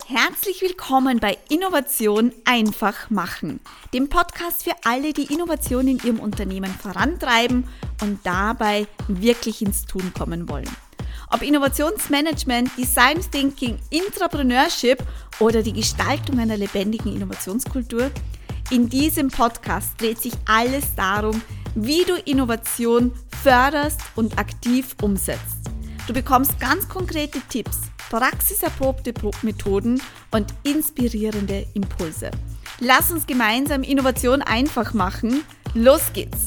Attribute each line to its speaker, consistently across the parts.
Speaker 1: Herzlich willkommen bei Innovation einfach machen, dem Podcast für alle, die Innovation in ihrem Unternehmen vorantreiben und dabei wirklich ins Tun kommen wollen. Ob Innovationsmanagement, Design Thinking, Intrapreneurship oder die Gestaltung einer lebendigen Innovationskultur, in diesem Podcast dreht sich alles darum, wie du Innovation förderst und aktiv umsetzt. Du bekommst ganz konkrete Tipps, praxiserprobte Methoden und inspirierende Impulse. Lass uns gemeinsam Innovation einfach machen. Los geht's!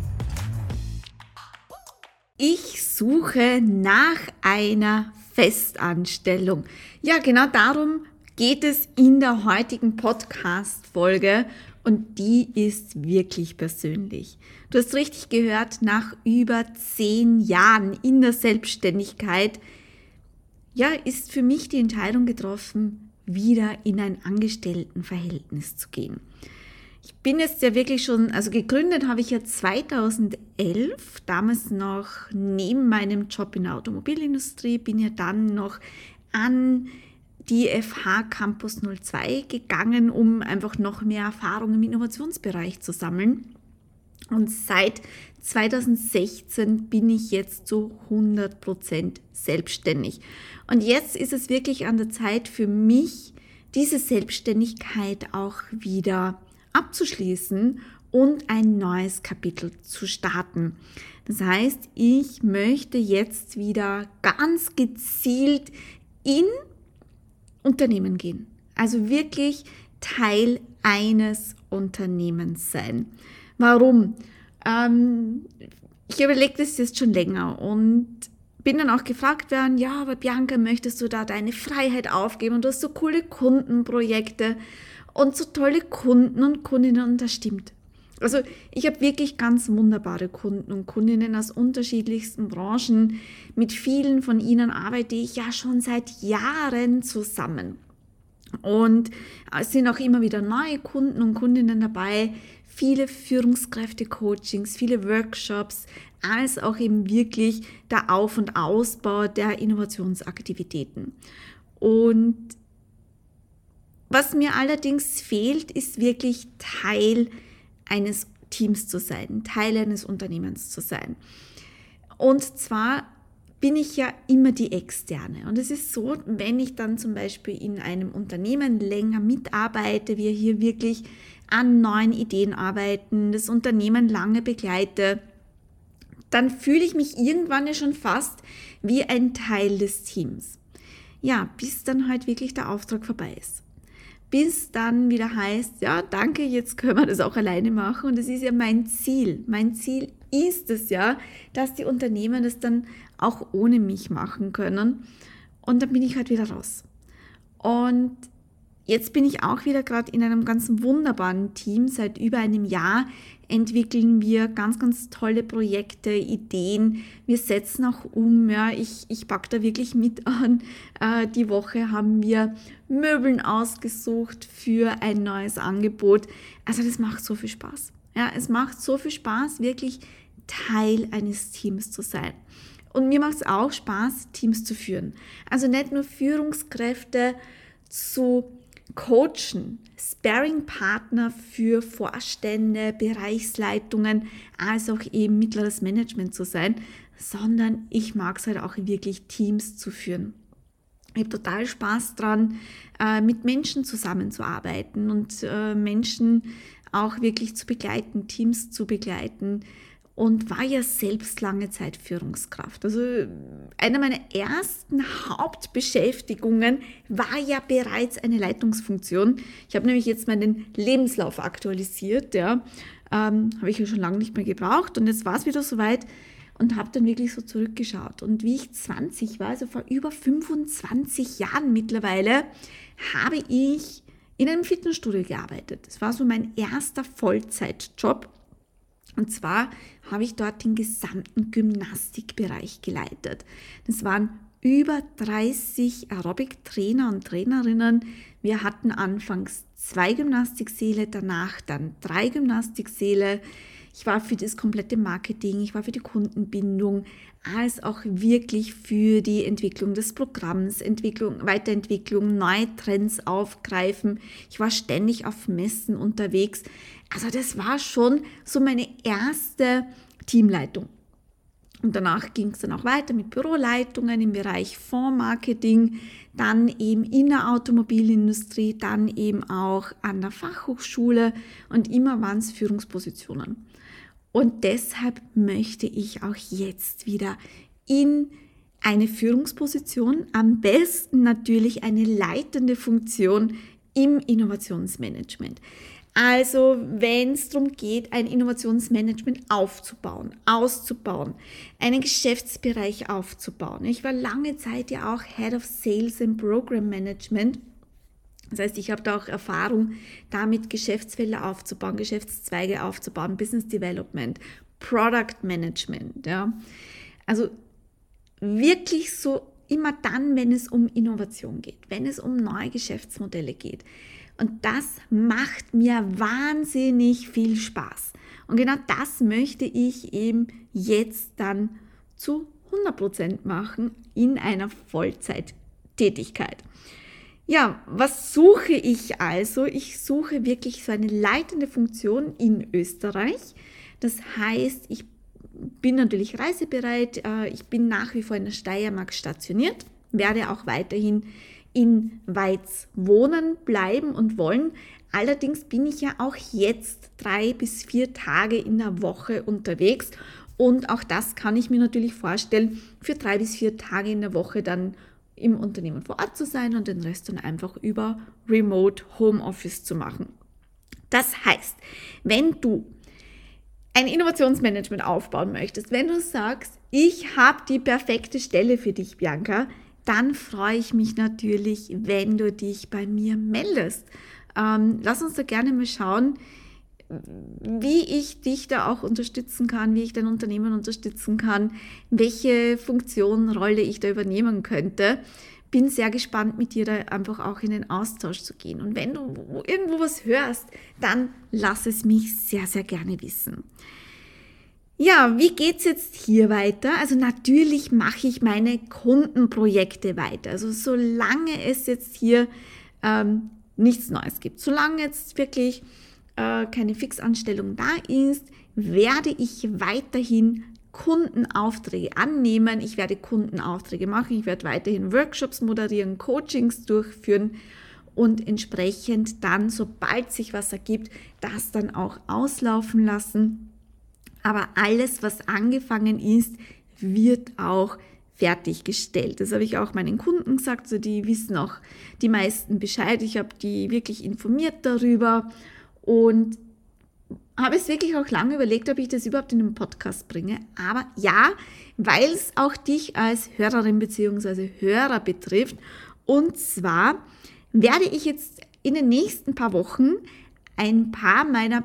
Speaker 1: Ich suche nach einer Festanstellung. Ja, genau darum geht es in der heutigen Podcast-Folge und die ist wirklich persönlich. Du hast richtig gehört, nach über 10 Jahren in der Selbstständigkeit ist für mich die Entscheidung getroffen, wieder in ein Angestelltenverhältnis zu gehen. Ich bin jetzt ja wirklich schon, gegründet habe ich ja 2011, damals noch neben meinem Job in der Automobilindustrie, bin ja dann noch an die FH Campus 02 gegangen, um einfach noch mehr Erfahrung im Innovationsbereich zu sammeln. Und seit 2016 bin ich jetzt zu 100% selbstständig. Und jetzt ist es wirklich an der Zeit für mich, diese Selbstständigkeit auch wieder abzuschließen und ein neues Kapitel zu starten. Das heißt, ich möchte jetzt wieder ganz gezielt in Unternehmen gehen. Also wirklich Teil eines Unternehmens sein. Warum? Ich überlege das jetzt schon länger und bin dann auch gefragt worden, ja, aber Bianca, möchtest du da deine Freiheit aufgeben und du hast so coole Kundenprojekte und so tolle Kunden und Kundinnen und das stimmt. Also ich habe wirklich ganz wunderbare Kunden und Kundinnen aus unterschiedlichsten Branchen. Mit vielen von ihnen arbeite ich ja schon seit Jahren zusammen. Und es sind auch immer wieder neue Kunden und Kundinnen dabei, viele Führungskräfte-Coachings, viele Workshops, als auch eben wirklich der Auf- und Ausbau der Innovationsaktivitäten. Und was mir allerdings fehlt, ist wirklich Teil eines Teams zu sein, Teil eines Unternehmens zu sein. Und zwar bin ich ja immer die Externe. Und es ist so, wenn ich dann zum Beispiel in einem Unternehmen länger mitarbeite, wir hier wirklich an neuen Ideen arbeiten, das Unternehmen lange begleite, dann fühle ich mich irgendwann ja schon fast wie ein Teil des Teams. Ja, bis dann halt wirklich der Auftrag vorbei ist. Bis dann wieder heißt, ja, danke, jetzt können wir das auch alleine machen. Und das ist ja mein Ziel. Mein Ziel ist es ja, dass die Unternehmen das dann auch ohne mich machen können. Und dann bin ich halt wieder raus. Und jetzt bin ich auch wieder gerade in einem ganz wunderbaren Team. Seit über einem Jahr entwickeln wir ganz, ganz tolle Projekte, Ideen. Wir setzen auch um. Ja, ich packe da wirklich mit an. Die Woche haben wir Möbeln ausgesucht für ein neues Angebot. Also das macht so viel Spaß. Ja, es macht so viel Spaß, wirklich Teil eines Teams zu sein. Und mir macht es auch Spaß, Teams zu führen. Also nicht nur Führungskräfte zu coachen, Sparring-Partner für Vorstände, Bereichsleitungen, als auch eben mittleres Management zu sein, sondern ich mag es halt auch wirklich Teams zu führen. Ich habe total Spaß dran, mit Menschen zusammenzuarbeiten und Menschen auch wirklich zu begleiten, Teams zu begleiten. Und war ja selbst lange Zeit Führungskraft. Also eine meiner ersten Hauptbeschäftigungen war ja bereits eine Leitungsfunktion. Ich habe nämlich jetzt meinen Lebenslauf aktualisiert, habe ich ja schon lange nicht mehr gebraucht und jetzt war es wieder soweit und habe dann wirklich so zurückgeschaut. Und wie ich 20 war, also vor über 25 Jahren mittlerweile, habe ich in einem Fitnessstudio gearbeitet. Das war so mein erster Vollzeitjob. Und zwar habe ich dort den gesamten Gymnastikbereich geleitet. Das waren über 30 Aerobic-Trainer und Trainerinnen. Wir hatten anfangs 2 Gymnastiksäle, danach dann 3 Gymnastiksäle. Ich war für das komplette Marketing, ich war für die Kundenbindung, als auch wirklich für die Entwicklung des Programms, Weiterentwicklung, neue Trends aufgreifen. Ich war ständig auf Messen unterwegs. Also das war schon so meine erste Teamleitung. Und danach ging es dann auch weiter mit Büroleitungen im Bereich Fondsmarketing, dann eben in der Automobilindustrie, dann eben auch an der Fachhochschule und immer waren es Führungspositionen. Und deshalb möchte ich auch jetzt wieder in eine Führungsposition, am besten natürlich eine leitende Funktion im Innovationsmanagement. Also wenn es darum geht, ein Innovationsmanagement aufzubauen, auszubauen, einen Geschäftsbereich aufzubauen. Ich war lange Zeit ja auch Head of Sales and Program Management. Das heißt, ich habe da auch Erfahrung damit, Geschäftsfelder aufzubauen, Geschäftszweige aufzubauen, Business Development, Product Management. Ja. Also wirklich so immer dann, wenn es um Innovation geht, wenn es um neue Geschäftsmodelle geht. Und das macht mir wahnsinnig viel Spaß. Und genau das möchte ich eben jetzt dann zu 100% machen in einer Vollzeittätigkeit. Ja, was suche ich also? Ich suche wirklich so eine leitende Funktion in Österreich. Das heißt, ich bin natürlich reisebereit. Ich bin nach wie vor in der Steiermark stationiert, werde auch weiterhin in Weiz wohnen, bleiben und wollen. Allerdings bin ich ja auch jetzt 3 bis 4 Tage in der Woche unterwegs und auch das kann ich mir natürlich vorstellen, für 3 bis 4 Tage in der Woche dann im Unternehmen vor Ort zu sein und den Rest dann einfach über Remote Homeoffice zu machen. Das heißt, wenn du ein Innovationsmanagement aufbauen möchtest, wenn du sagst, ich habe die perfekte Stelle für dich, Bianca, dann freue ich mich natürlich, wenn du dich bei mir meldest. Lass uns da gerne mal schauen, wie ich dich da auch unterstützen kann, wie ich dein Unternehmen unterstützen kann, welche Funktion, Rolle ich da übernehmen könnte. Bin sehr gespannt, mit dir da einfach auch in den Austausch zu gehen. Und wenn du irgendwo was hörst, dann lass es mich sehr, sehr gerne wissen. Ja, wie geht's jetzt hier weiter? Also natürlich mache ich meine Kundenprojekte weiter. Also solange es jetzt hier nichts Neues gibt, solange jetzt wirklich keine Fixanstellung da ist, werde ich weiterhin Kundenaufträge annehmen. Ich werde Kundenaufträge machen. Ich werde weiterhin Workshops moderieren, Coachings durchführen und entsprechend dann, sobald sich was ergibt, das dann auch auslaufen lassen. Aber alles, was angefangen ist, wird auch fertiggestellt. Das habe ich auch meinen Kunden gesagt, also die wissen auch die meisten Bescheid. Ich habe die wirklich informiert darüber und habe es wirklich auch lange überlegt, ob ich das überhaupt in den Podcast bringe. Aber ja, weil es auch dich als Hörerin bzw. Hörer betrifft. Und zwar werde ich jetzt in den nächsten paar Wochen ein paar meiner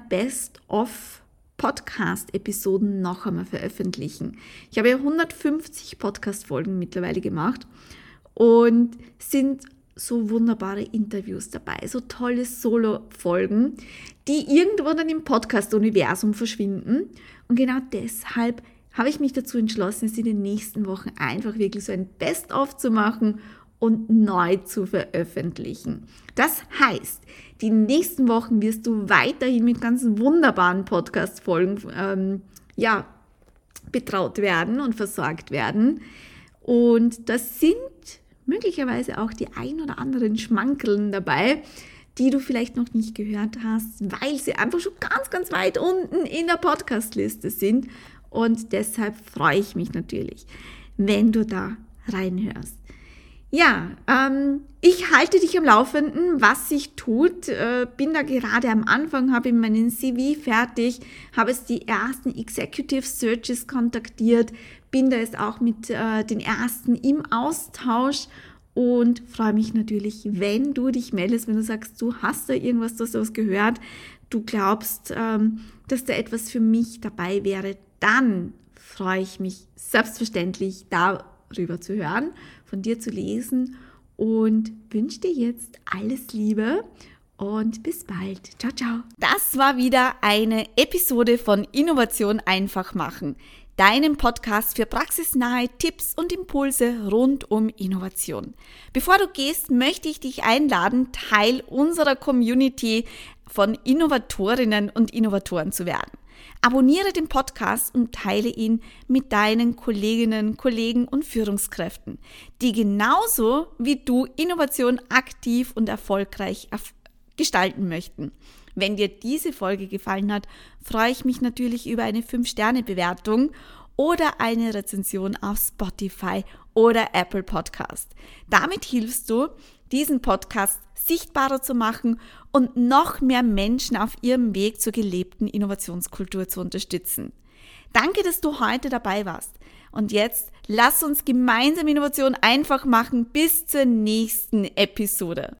Speaker 1: Best-of-Podcast-Episoden noch einmal veröffentlichen. Ich habe ja 150 Podcast-Folgen mittlerweile gemacht und sind so wunderbare Interviews dabei, so tolle Solo-Folgen, die irgendwo dann im Podcast-Universum verschwinden. Und genau deshalb habe ich mich dazu entschlossen, es in den nächsten Wochen einfach wirklich so ein Best-of zu machen und neu zu veröffentlichen. Das heißt, die nächsten Wochen wirst du weiterhin mit ganz wunderbaren Podcast-Folgen betraut werden und versorgt werden. Und das sind möglicherweise auch die ein oder anderen Schmankerln dabei, die du vielleicht noch nicht gehört hast, weil sie einfach schon ganz, ganz weit unten in der Podcast-Liste sind. Und deshalb freue ich mich natürlich, wenn du da reinhörst. Ja, ich halte dich am Laufenden, was sich tut. Bin da gerade am Anfang, habe meinen CV fertig, habe jetzt die ersten Executive Searches kontaktiert, bin da jetzt auch mit den ersten im Austausch und freue mich natürlich, wenn du dich meldest, wenn du sagst, du hast da irgendwas, du hast was gehört, du glaubst, dass da etwas für mich dabei wäre, dann freue ich mich selbstverständlich, darüber zu hören, von dir zu lesen und wünsche dir jetzt alles Liebe und bis bald. Ciao, ciao.
Speaker 2: Das war wieder eine Episode von Innovation einfach machen, deinem Podcast für praxisnahe Tipps und Impulse rund um Innovation. Bevor du gehst, möchte ich dich einladen, Teil unserer Community von Innovatorinnen und Innovatoren zu werden. Abonniere den Podcast und teile ihn mit deinen Kolleginnen, Kollegen und Führungskräften, die genauso wie du Innovation aktiv und erfolgreich gestalten möchten. Wenn dir diese Folge gefallen hat, freue ich mich natürlich über eine 5-Sterne-Bewertung oder eine Rezension auf Spotify oder Apple Podcast. Damit hilfst du, diesen Podcast sichtbarer zu machen und noch mehr Menschen auf ihrem Weg zur gelebten Innovationskultur zu unterstützen. Danke, dass du heute dabei warst. Und jetzt lass uns gemeinsam Innovation einfach machen bis zur nächsten Episode.